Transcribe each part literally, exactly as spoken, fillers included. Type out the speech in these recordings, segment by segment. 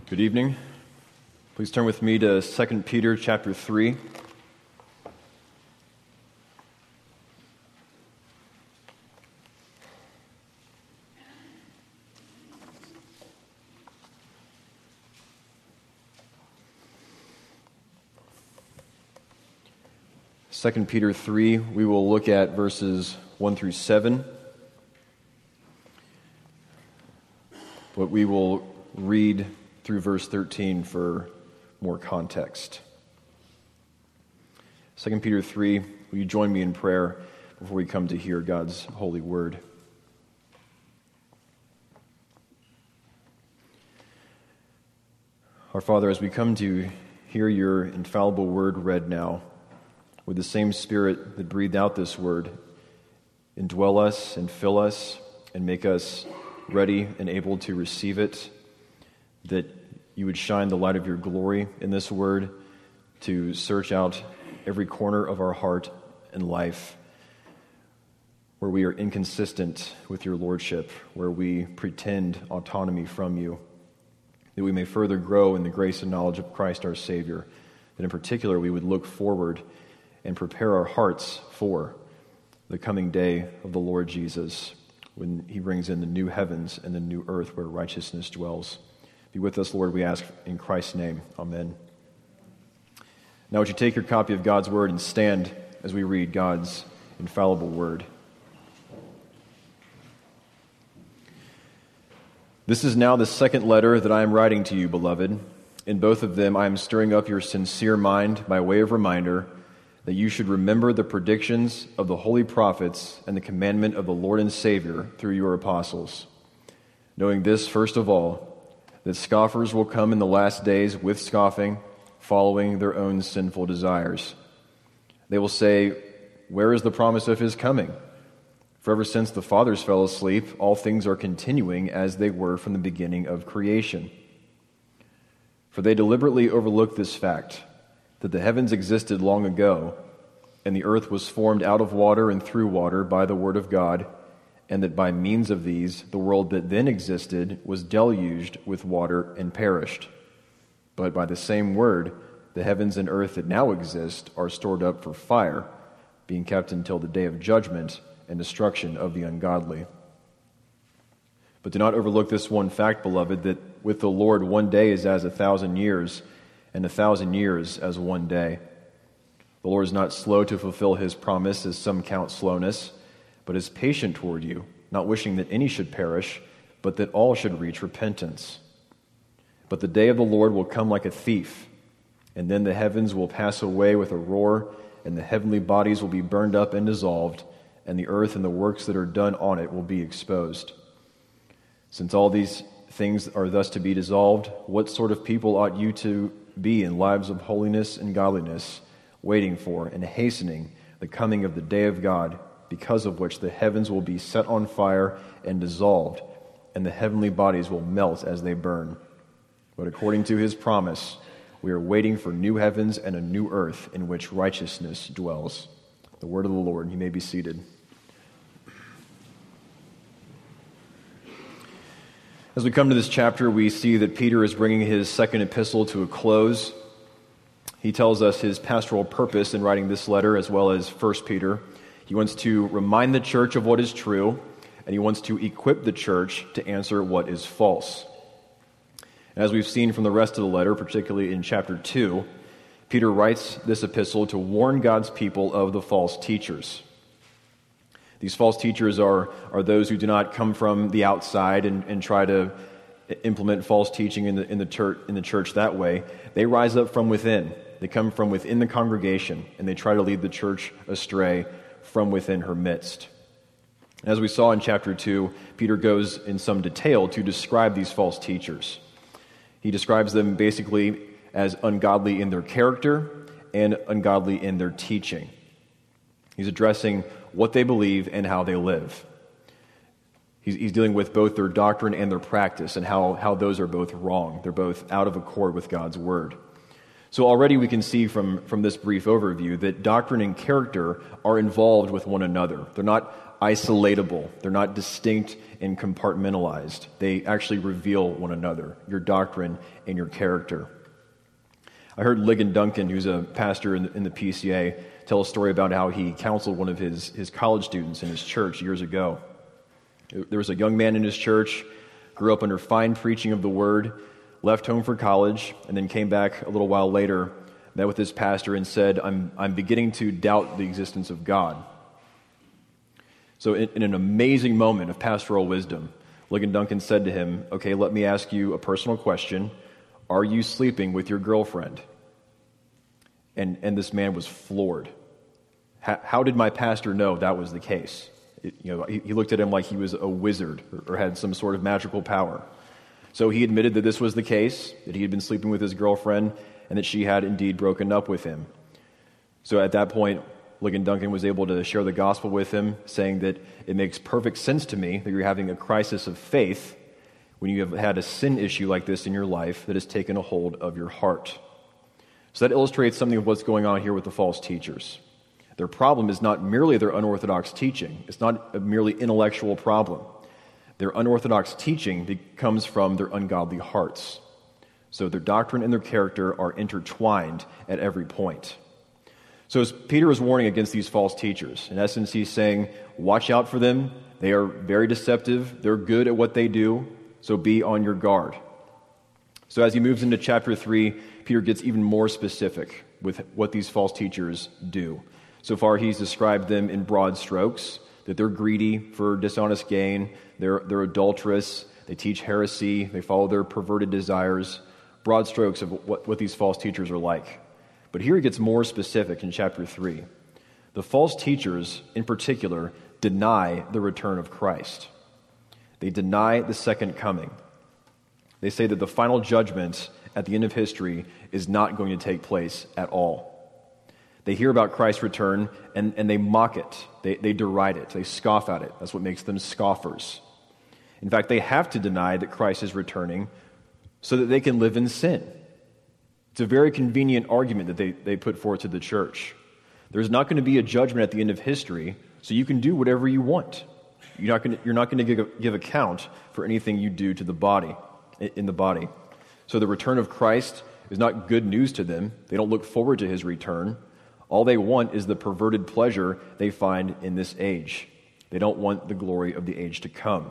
Good evening. Please turn with me to Second Peter chapter three. Second Peter three, we will look at verses one through seven. But we will read through verse thirteen for more context. Second Peter three, will you join me in prayer before we come to hear God's holy word? Our Father, as we come to hear your infallible word read now, with the same Spirit that breathed out this word, indwell us and fill us and make us ready and able to receive it, that you would shine the light of your glory in this word to search out every corner of our heart and life where we are inconsistent with your lordship, where we pretend autonomy from you, that we may further grow in the grace and knowledge of Christ our Savior, that in particular we would look forward and prepare our hearts for the coming day of the Lord Jesus, when he brings in the new heavens and the new earth where righteousness dwells. Be with us, Lord, we ask in Christ's name. Amen. Now would you take your copy of God's word and stand as we read God's infallible word. This is now the second letter that I am writing to you, beloved. In both of them I am stirring up your sincere mind by way of reminder that you should remember the predictions of the holy prophets and the commandment of the Lord and Savior through your apostles. Knowing this, first of all, that scoffers will come in the last days with scoffing, following their own sinful desires. They will say, "Where is the promise of his coming? For ever since the fathers fell asleep, all things are continuing as they were from the beginning of creation." For they deliberately overlook this fact, that the heavens existed long ago, and the earth was formed out of water and through water by the word of God, and that by means of these the world that then existed was deluged with water and perished. But by the same word, the heavens and earth that now exist are stored up for fire, being kept until the day of judgment and destruction of the ungodly. But do not overlook this one fact, beloved, that with the Lord one day is as a thousand years, and a thousand years as one day. The Lord is not slow to fulfill his promise, as some count slowness, but is patient toward you, not wishing that any should perish, but that all should reach repentance. But the day of the Lord will come like a thief, and then the heavens will pass away with a roar, and the heavenly bodies will be burned up and dissolved, and the earth and the works that are done on it will be exposed. Since all these things are thus to be dissolved, what sort of people ought you to be in lives of holiness and godliness, waiting for and hastening the coming of the day of God, because of which the heavens will be set on fire and dissolved, and the heavenly bodies will melt as they burn. But according to his promise, we are waiting for new heavens and a new earth in which righteousness dwells. The word of the Lord. You may be seated. As we come to this chapter, we see that Peter is bringing his second epistle to a close. He tells us his pastoral purpose in writing this letter, as well as First Peter. He wants to remind the church of what is true, and he wants to equip the church to answer what is false. And as we've seen from the rest of the letter, particularly in chapter two, Peter writes this epistle to warn God's people of the false teachers. These false teachers are, are those who do not come from the outside and, and try to implement false teaching in the, in, the church, in the church that way. They rise up from within. They come from within the congregation, and they try to lead the church astray from within her midst. As we saw in chapter two, Peter goes in some detail to describe these false teachers. He describes them basically as ungodly in their character and ungodly in their teaching. He's addressing what they believe and how they live. He's, he's dealing with both their doctrine and their practice, and how, how those are both wrong. They're both out of accord with God's word. So already we can see from, from this brief overview that doctrine and character are involved with one another. They're not isolatable. They're not distinct and compartmentalized. They actually reveal one another, your doctrine and your character. I heard Ligon Duncan, who's a pastor in the, in the P C A, tell a story about how he counseled one of his, his college students in his church years ago. There was a young man in his church, grew up under fine preaching of the word, left home for college, and then came back a little while later, met with his pastor and said, I'm, I'm beginning to doubt the existence of God. So in, in an amazing moment of pastoral wisdom, Ligon Duncan said to him, okay, let me ask you a personal question. Are you sleeping with your girlfriend? And, and this man was floored. How, how did my pastor know that was the case? It, you know, he, he looked at him like he was a wizard or, or had some sort of magical power. So he admitted that this was the case, that he had been sleeping with his girlfriend, and that she had indeed broken up with him. So at that point, Ligon Duncan was able to share the gospel with him, saying that it makes perfect sense to me that you're having a crisis of faith when you have had a sin issue like this in your life that has taken a hold of your heart. So that illustrates something of what's going on here with the false teachers. Their problem is not merely their unorthodox teaching. It's not a merely intellectual problem. Their unorthodox teaching comes from their ungodly hearts. So their doctrine and their character are intertwined at every point. So as Peter is warning against these false teachers, in essence he's saying, watch out for them. They are very deceptive. They're good at what they do. So be on your guard. So as he moves into chapter three, Peter gets even more specific with what these false teachers do. So far he's described them in broad strokes, that they're greedy for dishonest gain, they're, they're adulterous, they teach heresy, they follow their perverted desires, broad strokes of what, what these false teachers are like. But here he gets more specific in chapter three. The false teachers, in particular, deny the return of Christ. They deny the second coming. They say that the final judgment at the end of history is not going to take place at all. They hear about Christ's return and, and they mock it. They, they deride it. They scoff at it. That's what makes them scoffers. In fact, they have to deny that Christ is returning so that they can live in sin. It's a very convenient argument that they, they put forth to the church. There's not going to be a judgment at the end of history, so you can do whatever you want. You're not going to, you're not going to give, give account for anything you do to the body, in the body. So the return of Christ is not good news to them. They don't look forward to his return. All they want is the perverted pleasure they find in this age. They don't want the glory of the age to come.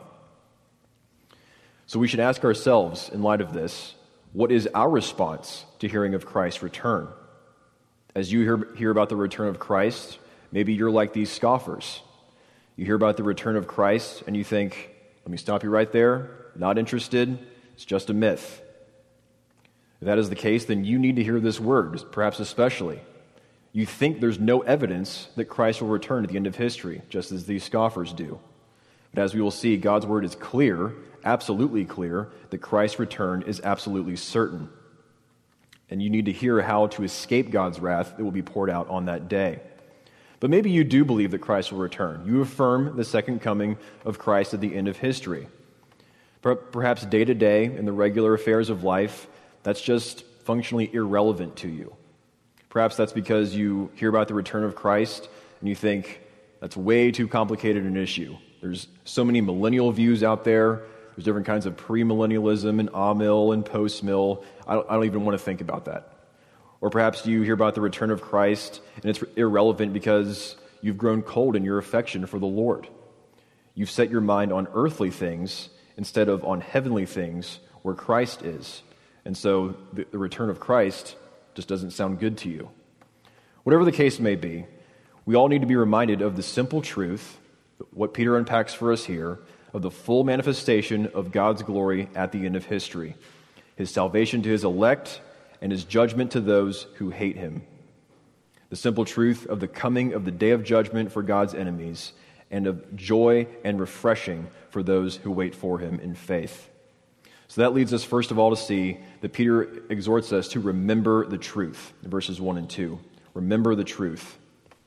So we should ask ourselves, in light of this, what is our response to hearing of Christ's return? As you hear, hear about the return of Christ, maybe you're like these scoffers. You hear about the return of Christ and you think, let me stop you right there, not interested, it's just a myth. If that is the case, then you need to hear this word, perhaps especially. You think there's no evidence that Christ will return at the end of history, just as these scoffers do. But as we will see, God's word is clear, absolutely clear, that Christ's return is absolutely certain. And you need to hear how to escape God's wrath that will be poured out on that day. But maybe you do believe that Christ will return. You affirm the second coming of Christ at the end of history. Perhaps day to day in the regular affairs of life, that's just functionally irrelevant to you. Perhaps that's because you hear about the return of Christ and you think that's way too complicated an issue. There's so many millennial views out there. There's different kinds of premillennialism and amill and postmill. I don't, I don't even want to think about that. Or perhaps you hear about the return of Christ and it's irrelevant because you've grown cold in your affection for the Lord. You've set your mind on earthly things instead of on heavenly things where Christ is. And so the, the return of Christ just doesn't sound good to you. Whatever the case may be, we all need to be reminded of the simple truth, what Peter unpacks for us here, of the full manifestation of God's glory at the end of history, his salvation to his elect, and his judgment to those who hate him. The simple truth of the coming of the day of judgment for God's enemies, and of joy and refreshing for those who wait for him in faith. So that leads us first of all to see that Peter exhorts us to remember the truth in verses one and two. Remember the truth.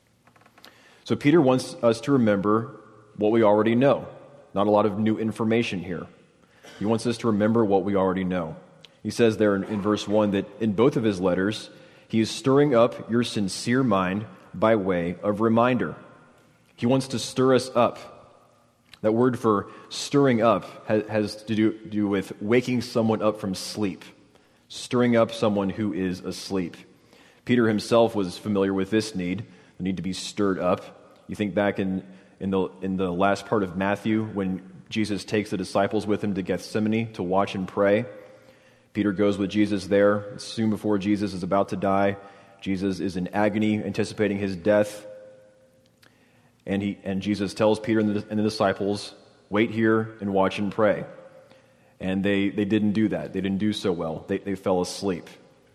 So Peter wants us to remember what we already know. Not a lot of new information here. He wants us to remember what we already know. He says there in, in verse one that in both of his letters, he is stirring up your sincere mind by way of reminder. He wants to stir us up That word for stirring up has, has to do, do with waking someone up from sleep, stirring up someone who is asleep. Peter himself was familiar with this need, the need to be stirred up. You think back in, in, the, in the last part of Matthew when Jesus takes the disciples with him to Gethsemane to watch and pray. Peter goes with Jesus there. Soon before Jesus is about to die, Jesus is in agony, anticipating his death. And he and Jesus tells Peter and the, and the disciples, wait here and watch and pray. And they, they didn't do that. They didn't do so well. They, they fell asleep.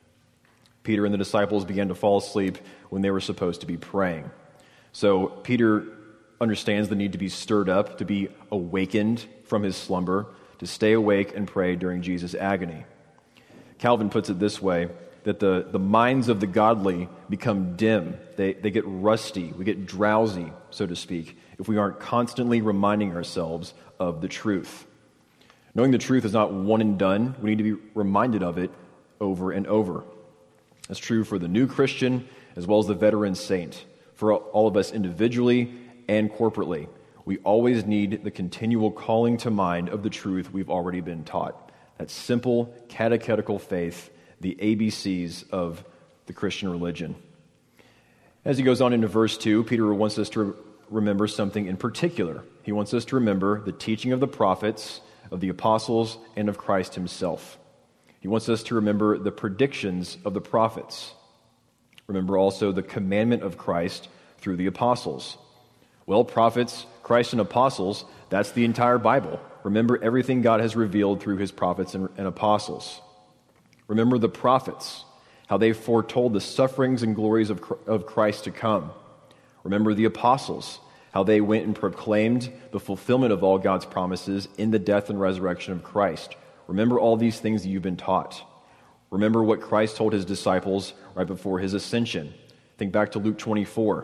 Peter and the disciples began to fall asleep when they were supposed to be praying. So Peter understands the need to be stirred up, to be awakened from his slumber, to stay awake and pray during Jesus' agony. Calvin puts it this way, that the, the minds of the godly become dim. They, they get rusty. We get drowsy, so to speak, if we aren't constantly reminding ourselves of the truth. Knowing the truth is not one and done. We need to be reminded of it over and over. That's true for the new Christian as well as the veteran saint, for all of us individually and corporately. We always need the continual calling to mind of the truth we've already been taught. That simple catechetical faith, the A B Cs of the Christian religion. As he goes on into verse two, Peter wants us to remember something in particular. He wants us to remember the teaching of the prophets, of the apostles, and of Christ himself. He wants us to remember the predictions of the prophets. Remember also the commandment of Christ through the apostles. Well, prophets, Christ, and apostles, that's the entire Bible. Remember everything God has revealed through his prophets and, and apostles. Remember the prophets, how they foretold the sufferings and glories of, of Christ to come. Remember the apostles, how they went and proclaimed the fulfillment of all God's promises in the death and resurrection of Christ. Remember all these things that you've been taught. Remember what Christ told his disciples right before his ascension. Think back to Luke twenty-four.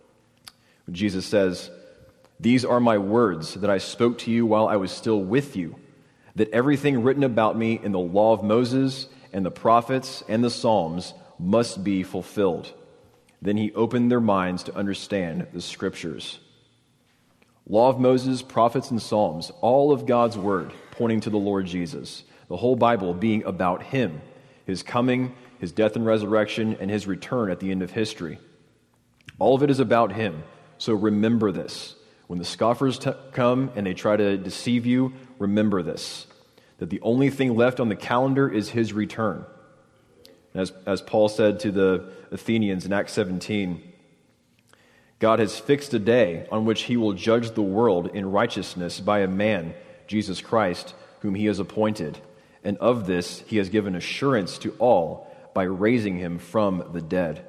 When Jesus says, "These are my words that I spoke to you while I was still with you, that everything written about me in the law of Moses and the prophets and the Psalms must be fulfilled." Then he opened their minds to understand the Scriptures. Law of Moses, prophets, and Psalms, all of God's word pointing to the Lord Jesus. The whole Bible being about him, his coming, his death and resurrection, and his return at the end of history. All of it is about him, so remember this. When the scoffers t- come and they try to deceive you, remember this, that the only thing left on the calendar is his return. As, as Paul said to the Athenians in Acts seventeen, God has fixed a day on which he will judge the world in righteousness by a man, Jesus Christ, whom he has appointed. And of this he has given assurance to all by raising him from the dead.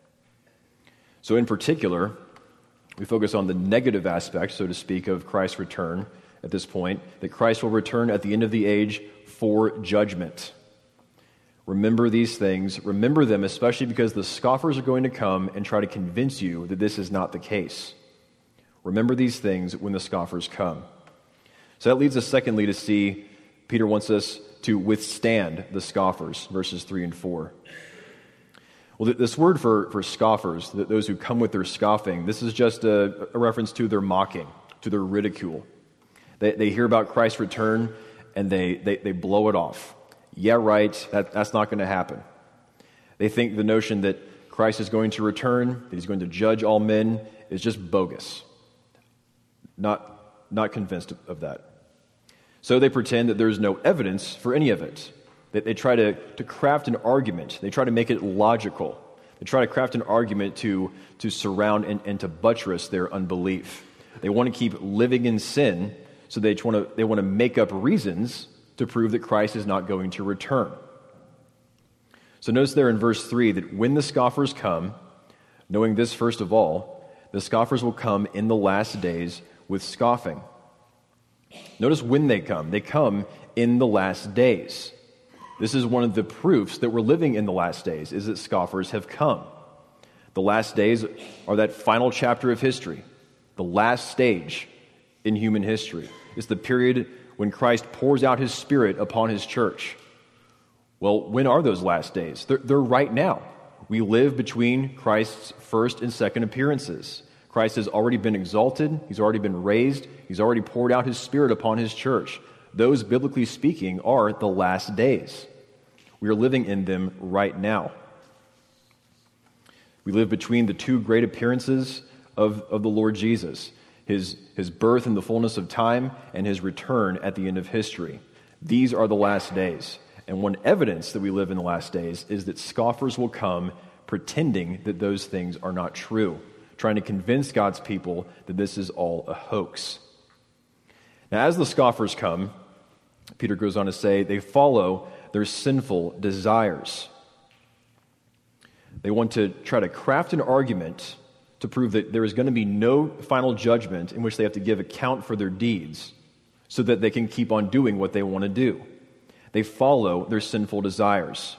So in particular, we focus on the negative aspect, so to speak, of Christ's return at this point, that Christ will return at the end of the age for judgment. Remember these things. Remember them, especially because the scoffers are going to come and try to convince you that this is not the case. Remember these things when the scoffers come. So that leads us, secondly, to see Peter wants us to withstand the scoffers, verses three and four. Well, this word for, for scoffers, those who come with their scoffing, this is just a, a reference to their mocking, to their ridicule. They, they hear about Christ's return and they, they, they blow it off. Yeah, right, that, that's not going to happen. They think the notion that Christ is going to return, that he's going to judge all men, is just bogus. Not, not convinced of that. So they pretend that there's no evidence for any of it. They, they try to, to craft an argument. They try to make it logical. They try to craft an argument to, to surround and, and to buttress their unbelief. They want to keep living in sin, so they want to, they want to make up reasons to prove that Christ is not going to return. So notice there in verse three that when the scoffers come, knowing this first of all, the scoffers will come in the last days with scoffing. Notice when they come. They come in the last days. This is one of the proofs that we're living in the last days, is that scoffers have come. The last days are that final chapter of history, the last stage in human history. It's the period when Christ pours out his Spirit upon his church. Well, when are those last days? They're, they're right now. We live between Christ's first and second appearances. Christ has already been exalted. He's already been raised. He's already poured out his Spirit upon his church. Those, biblically speaking, are the last days. We are living in them right now. We live between the two great appearances of, of the Lord Jesus, his, his birth in the fullness of time and his return at the end of history. These are the last days. And one evidence that we live in the last days is that scoffers will come pretending that those things are not true, trying to convince God's people that this is all a hoax. Now, as the scoffers come, Peter goes on to say, they follow their sinful desires. They want to try to craft an argument to prove that there is going to be no final judgment in which they have to give account for their deeds so that they can keep on doing what they want to do. They follow their sinful desires.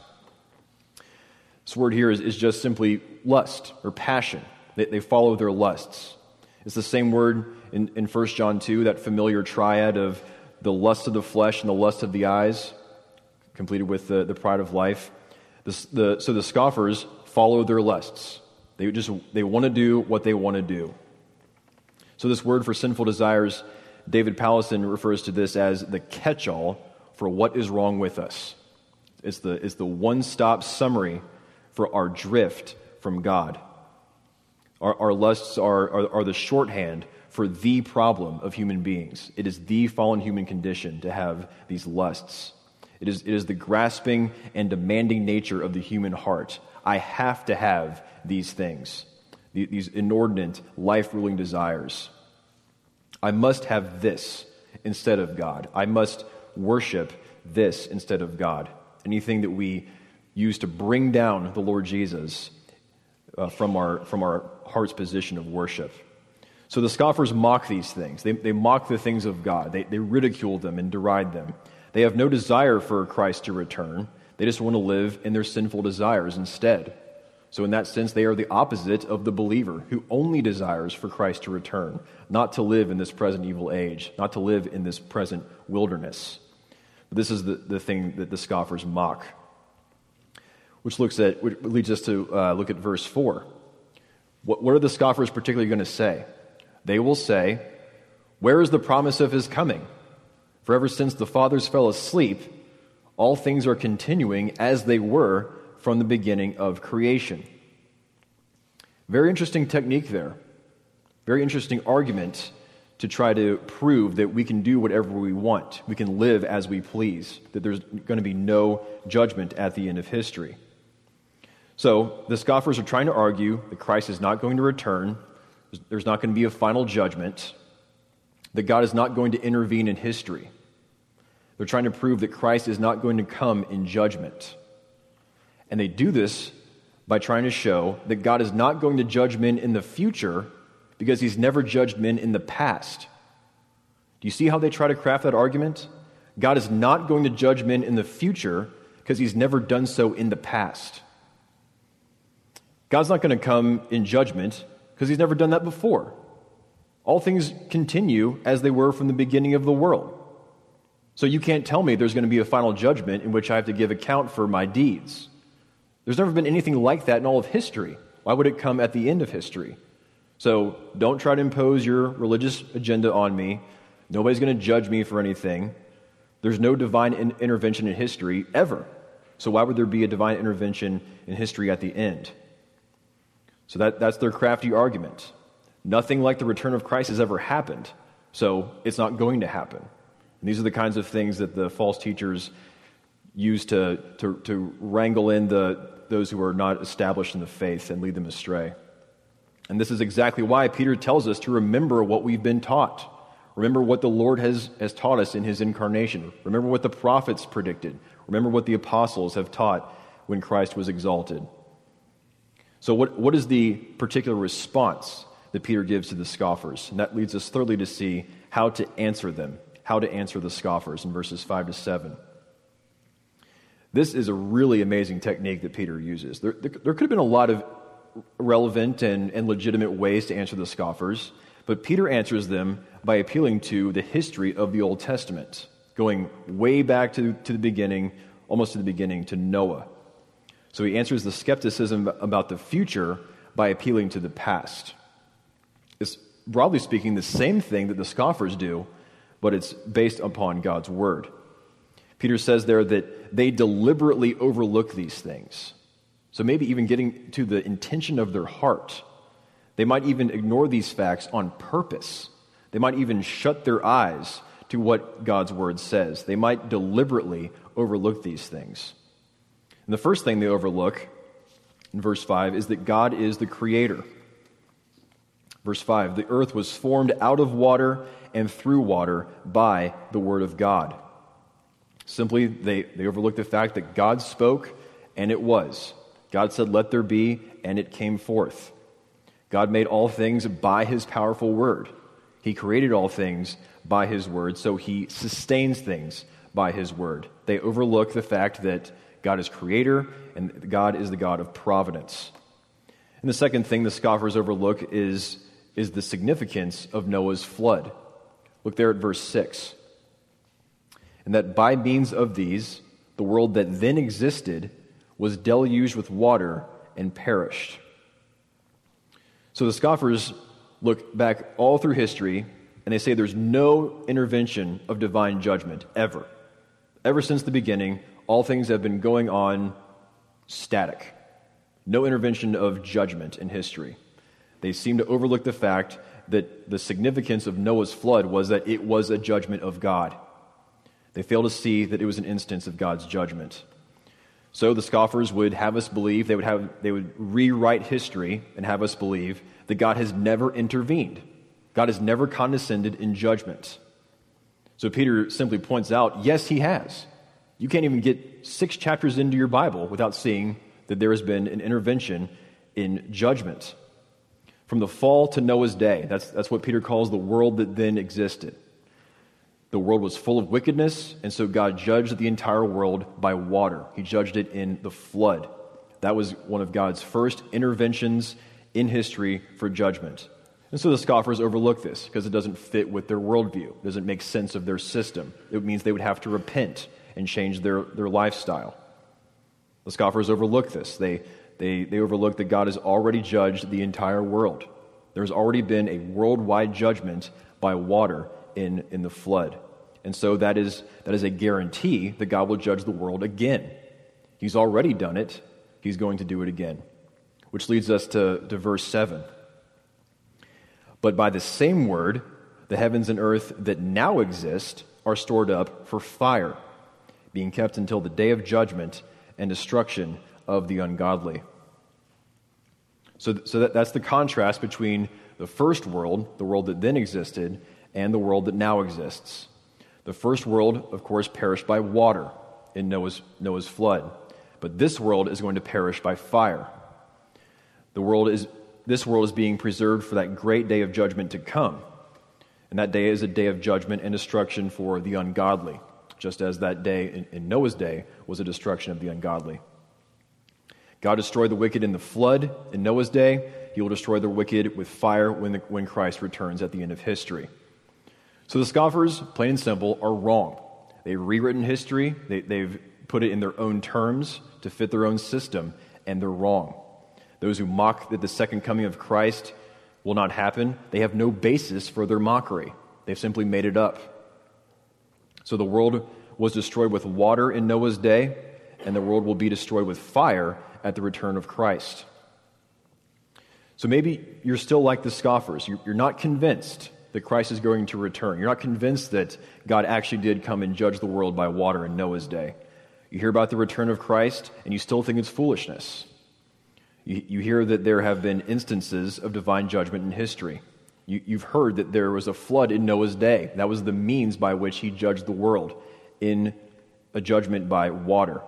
This word here is, is just simply lust or passion. They, they follow their lusts. It's the same word in, in First John two, that familiar triad of the lust of the flesh and the lust of the eyes, completed with the, the pride of life. The, the, so the scoffers follow their lusts. They just they want to do what they want to do. So this word for sinful desires, David Powlison refers to this as the catch-all for what is wrong with us. It's the, it's the one-stop summary for our drift from God. Our, our lusts are, are, are the shorthand for the problem of human beings. It is the fallen human condition to have these lusts. It is, it is the grasping and demanding nature of the human heart. I have to have these things, these inordinate, life-ruling desires. I must have this instead of God. I must worship this instead of God. Anything that we use to bring down the Lord Jesus uh, from our from our heart's position of worship. So the scoffers mock these things. They, they mock the things of God. They, they ridicule them and deride them. They have no desire for Christ to return. They just want to live in their sinful desires instead. So in that sense, they are the opposite of the believer who only desires for Christ to return, not to live in this present evil age, not to live in this present wilderness. But this is the, the thing that the scoffers mock, which looks at which leads us to uh, look at verse four. What, what are the scoffers particularly going to say? They will say, "Where is the promise of his coming? For ever since the fathers fell asleep, all things are continuing as they were from the beginning of creation." Very interesting technique there. Very interesting argument to try to prove that we can do whatever we want. We can live as we please, that there's going to be no judgment at the end of history. So the scoffers are trying to argue that Christ is not going to return, there's not going to be a final judgment, that God is not going to intervene in history. They're trying to prove that Christ is not going to come in judgment. And they do this by trying to show that God is not going to judge men in the future because he's never judged men in the past. Do you see how they try to craft that argument? God is not going to judge men in the future because he's never done so in the past. God's not going to come in judgment because he's never done that before. All things continue as they were from the beginning of the world. So you can't tell me there's going to be a final judgment in which I have to give account for my deeds. There's never been anything like that in all of history. Why would it come at the end of history? So don't try to impose your religious agenda on me. Nobody's going to judge me for anything. There's no divine in- intervention in history ever. So why would there be a divine intervention in history at the end? So that, that's their crafty argument. Nothing like the return of Christ has ever happened, so it's not going to happen. And these are the kinds of things that the false teachers use to, to, to wrangle in the those who are not established in the faith and lead them astray. And this is exactly why Peter tells us to remember what we've been taught. Remember what the Lord has, has taught us in his incarnation. Remember what the prophets predicted. Remember what the apostles have taught when Christ was exalted. So what, what is the particular response that Peter gives to the scoffers? And that leads us thirdly to see how to answer them, how to answer the scoffers in verses five to seven. This is a really amazing technique that Peter uses. There, there, there could have been a lot of relevant and, and legitimate ways to answer the scoffers, but Peter answers them by appealing to the history of the Old Testament, going way back to, to the beginning, almost to the beginning, to Noah. So he answers the skepticism about the future by appealing to the past. It's, broadly speaking, the same thing that the scoffers do, but it's based upon God's word. Peter says there that they deliberately overlook these things. So maybe even getting to the intention of their heart. They might even ignore these facts on purpose. They might even shut their eyes to what God's word says. They might deliberately overlook these things. And the first thing they overlook in verse five is that God is the creator. Verse five, the earth was formed out of water and through water by the word of God. Simply, they, they overlook the fact that God spoke, and it was. God said, let there be, and it came forth. God made all things by his powerful word. He created all things by his word, so he sustains things by his word. They overlook the fact that God is creator, and God is the God of providence. And the second thing the scoffers overlook is, is the significance of Noah's flood. Look there at verse six. And that by means of these, the world that then existed was deluged with water and perished. So the scoffers look back all through history, and they say there's no intervention of divine judgment, ever. Ever since the beginning, all things have been going on static. No intervention of judgment in history. They seem to overlook the fact that the significance of Noah's flood was that it was a judgment of God. They fail to see that it was an instance of God's judgment. So the scoffers would have us believe, they would have, they would rewrite history and have us believe that God has never intervened. God has never condescended in judgment. So Peter simply points out, yes, he has. You can't even get six chapters into your Bible without seeing that there has been an intervention in judgment. From the fall to Noah's day, that's, that's what Peter calls the world that then existed. The world was full of wickedness, and so God judged the entire world by water. He judged it in the flood. That was one of God's first interventions in history for judgment. And so the scoffers overlook this because it doesn't fit with their worldview. It doesn't make sense of their system. It means they would have to repent and change their, their lifestyle. The scoffers overlook this. They, they, they overlook that God has already judged the entire world. There's already been a worldwide judgment by water in, in the flood. And so that is, that is a guarantee that God will judge the world again. He's already done it. He's going to do it again. Which leads us to, to verse seven. But by the same word, the heavens and earth that now exist are stored up for fire, being kept until the day of judgment and destruction of the ungodly. So, so that, that's the contrast between the first world, the world that then existed, and the world that now exists. The first world, of course, perished by water in Noah's, Noah's flood. But this world is going to perish by fire. The world is, this world is being preserved for that great day of judgment to come. And that day is a day of judgment and destruction for the ungodly, just as that day in, in Noah's day was a destruction of the ungodly. God destroyed the wicked in the flood in Noah's day. He will destroy the wicked with fire when, the, when Christ returns at the end of history. So the scoffers, plain and simple, are wrong. They've rewritten history. They, they've put it in their own terms to fit their own system, and they're wrong. Those who mock that the second coming of Christ will not happen, they have no basis for their mockery. They've simply made it up. So the world was destroyed with water in Noah's day, and the world will be destroyed with fire at the return of Christ. So maybe you're still like the scoffers. You're not convinced that Christ is going to return. You're not convinced that God actually did come and judge the world by water in Noah's day. You hear about the return of Christ, and you still think it's foolishness. You, you hear that there have been instances of divine judgment in history. You, you've heard that there was a flood in Noah's day. That was the means by which he judged the world in a judgment by water.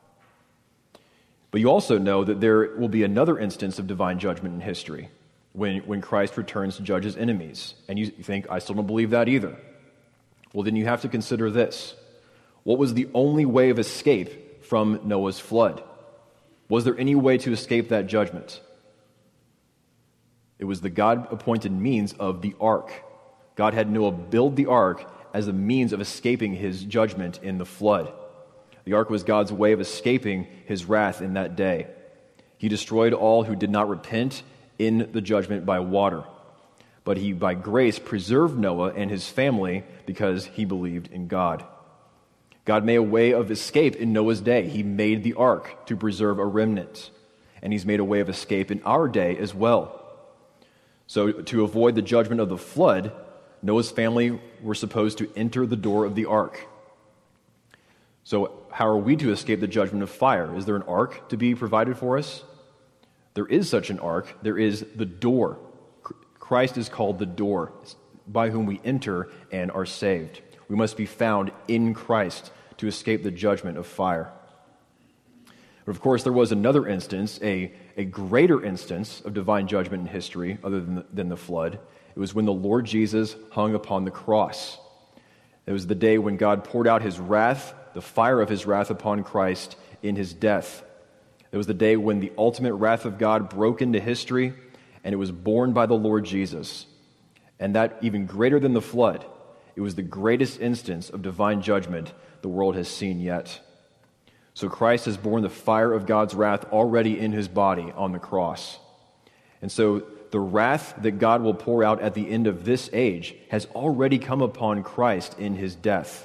But you also know that there will be another instance of divine judgment in history when, when Christ returns to judge his enemies. And you think, I still don't believe that either. Well, then you have to consider this. What was the only way of escape from Noah's flood? Was there any way to escape that judgment? It was the God-appointed means of the ark. God had Noah build the ark as a means of escaping his judgment in the flood. The ark was God's way of escaping his wrath in that day. He destroyed all who did not repent in the judgment by water. but he, by grace, preserved Noah and his family because he believed in God. God made a way of escape in Noah's day. He made the ark to preserve a remnant, and he's made a way of escape in our day as well. So to avoid the judgment of the flood, Noah's family were supposed to enter the door of the ark. So how are we to escape the judgment of fire? Is there an ark to be provided for us? There is such an ark. There is the door. Christ is called the door, by whom we enter and are saved. We must be found in Christ to escape the judgment of fire. But of course, there was another instance, a, a greater instance of divine judgment in history other than the, than the flood. It was when the Lord Jesus hung upon the cross. It was the day when God poured out his wrath, the fire of his wrath upon Christ in his death. It was the day when the ultimate wrath of God broke into history, and it was borne by the Lord Jesus. And that, even greater than the flood, it was the greatest instance of divine judgment the world has seen yet. So Christ has borne the fire of God's wrath already in his body on the cross. And so the wrath that God will pour out at the end of this age has already come upon Christ in his death.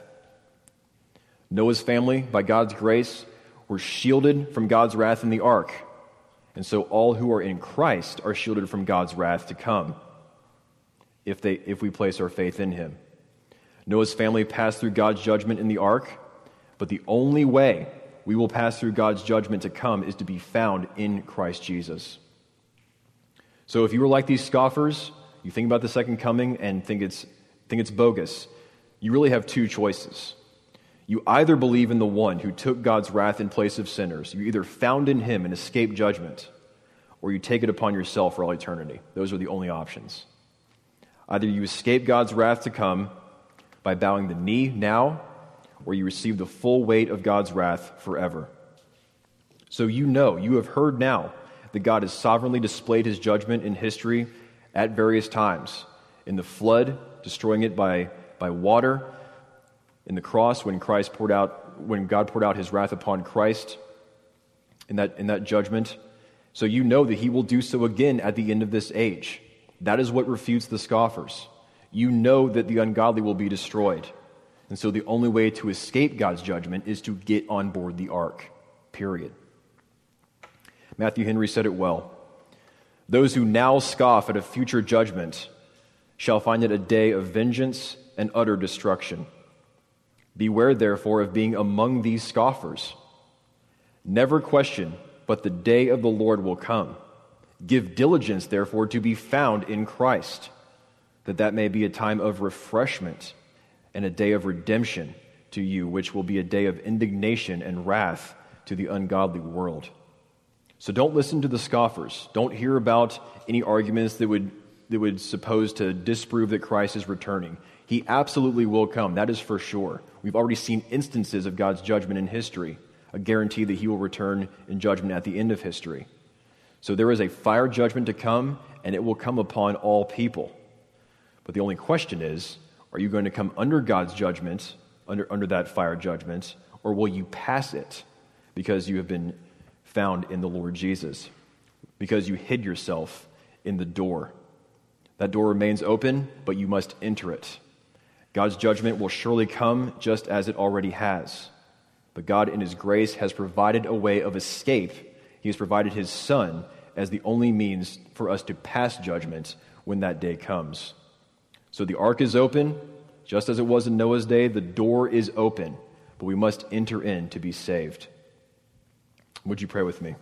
Noah's family, by God's grace, were shielded from God's wrath in the ark. And so all who are in Christ are shielded from God's wrath to come if they if we place our faith in him. Noah's family passed through God's judgment in the ark, but the only way we will pass through God's judgment to come is to be found in Christ Jesus. So if you were like these scoffers, you think about the second coming and think it's think it's bogus, you really have two choices. You either believe in the one who took God's wrath in place of sinners. You either found in him and escape judgment, or you take it upon yourself for all eternity. Those are the only options. Either you escape God's wrath to come by bowing the knee now, or you receive the full weight of God's wrath forever. So you know, you have heard now that God has sovereignly displayed his judgment in history at various times. In the flood, destroying it by, by water. In the cross, when Christ poured out, when God poured out his wrath upon Christ in that, in that judgment. So you know that he will do so again at the end of this age. That is what refutes the scoffers. You know that the ungodly will be destroyed. And so the only way to escape God's judgment is to get on board the ark, period. Matthew Henry said it well. Those who now scoff at a future judgment shall find it a day of vengeance and utter destruction. Beware, therefore, of being among these scoffers. Never question, but the day of the Lord will come. Give diligence, therefore, to be found in Christ, that that may be a time of refreshment and a day of redemption to you, which will be a day of indignation and wrath to the ungodly world. So don't listen to the scoffers. Don't hear about any arguments that would that would suppose to disprove that Christ is returning. He absolutely will come, that is for sure. We've already seen instances of God's judgment in history, a guarantee that he will return in judgment at the end of history. So there is a fire judgment to come, and it will come upon all people. But the only question is, are you going to come under God's judgment, under, under that fire judgment, or will you pass it because you have been found in the Lord Jesus, because you hid yourself in the door? That door remains open, but you must enter it. God's judgment will surely come just as it already has. But God in his grace has provided a way of escape. He has provided his Son as the only means for us to pass judgment when that day comes. So the ark is open, just as it was in Noah's day. The door is open, but we must enter in to be saved. Would you pray with me?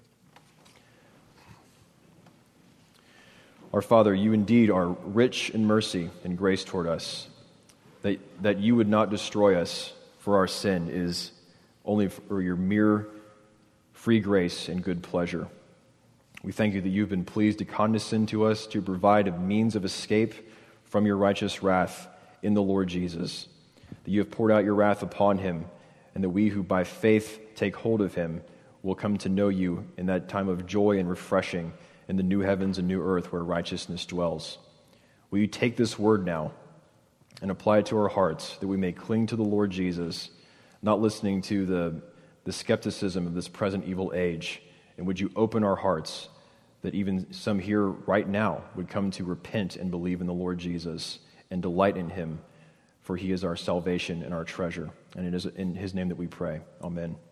Our Father, you indeed are rich in mercy and grace toward us. That, that you would not destroy us for our sin is only for your mere free grace and good pleasure. We thank you that you've been pleased to condescend to us, to provide a means of escape from your righteous wrath in the Lord Jesus. That you have poured out your wrath upon him, and that we who by faith take hold of him will come to know you in that time of joy and refreshing in the new heavens and new earth where righteousness dwells. Will you take this word now and apply it to our hearts, that we may cling to the Lord Jesus, not listening to the, the skepticism of this present evil age? And would you open our hearts that even some here right now would come to repent and believe in the Lord Jesus and delight in him, for he is our salvation and our treasure. And it is in his name that we pray. Amen.